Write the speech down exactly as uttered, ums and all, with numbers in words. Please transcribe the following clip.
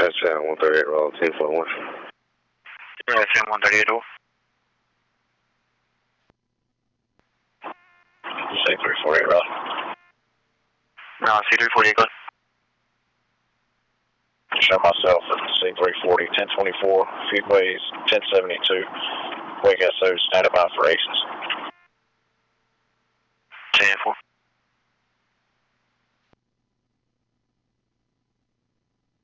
S M one thirty-eight, roll ten forty-one. S M one thirty-eight, roll. C three forty-eight, roll. No, C three forty-eight, go. Show myself at C three forty, ten twenty-four, feedways ten seventy-two. Wake S O, standing by for aces.